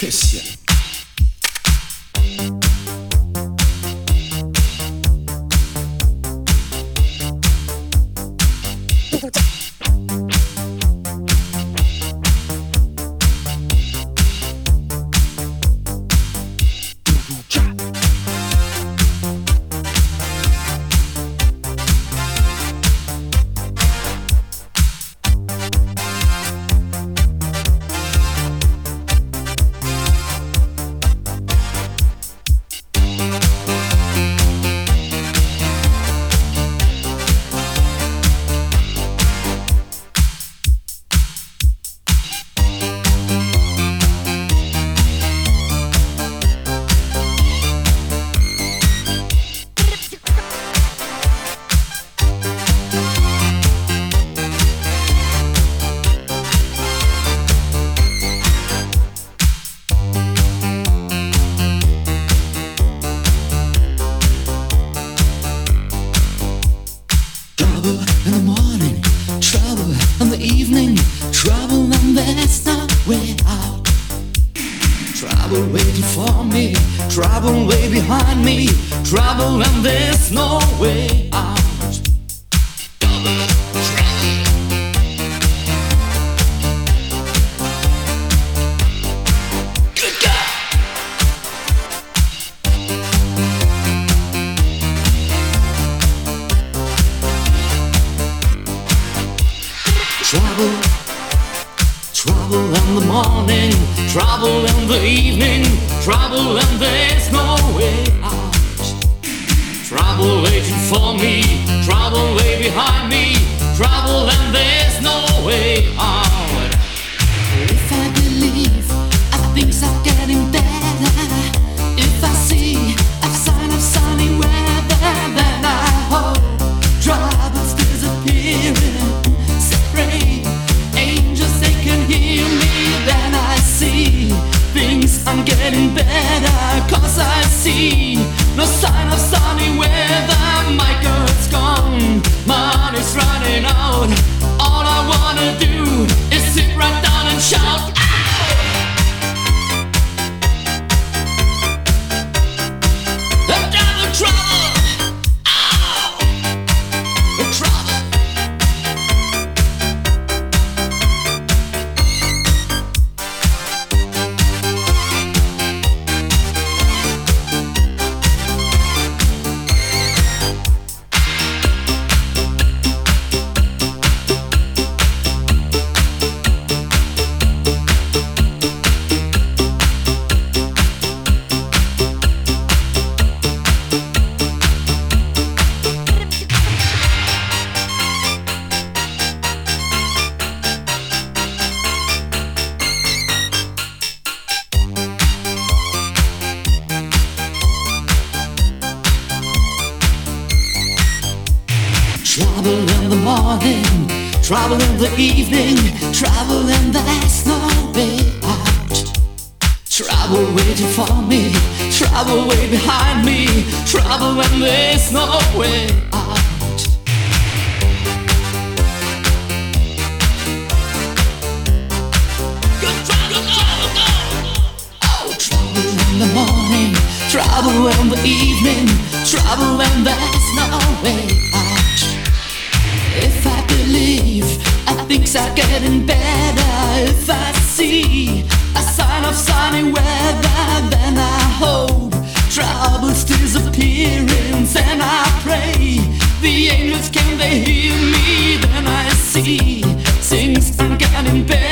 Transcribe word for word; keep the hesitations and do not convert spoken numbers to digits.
kiss you. In the morning, trouble in the evening, trouble and there's no way out. Trouble waiting for me, trouble way behind me, trouble and there's no way out. Trouble, trouble. Good God. Trouble, trouble in the morning, trouble in the evening, trouble and there's no way out. Trouble waiting for me, trouble way behind me, trouble and there's no way out. If I believe, I things are getting better. If I see a sign of sunny weather, then I hope trouble's disappearing. Angels, they can hear me, then I see things are getting better. Cause I see no sign of sunny weather. My girl's gone, money's running out. All I wanna do is sit right down and shout. The devil trouble, ow, the trouble. Trouble in the morning, trouble in the evening, trouble and there's no way out. Trouble waiting for me, trouble way behind me, trouble and there's no way out. Good trouble, oh, oh. Oh, trouble in the morning, trouble in the evening, trouble and there's no way out. If I believe, I things are getting better. If I see a sign of sunny weather, then I hope trouble's disappearing. Then I pray the angels, can they hear me? Then I see things are getting better.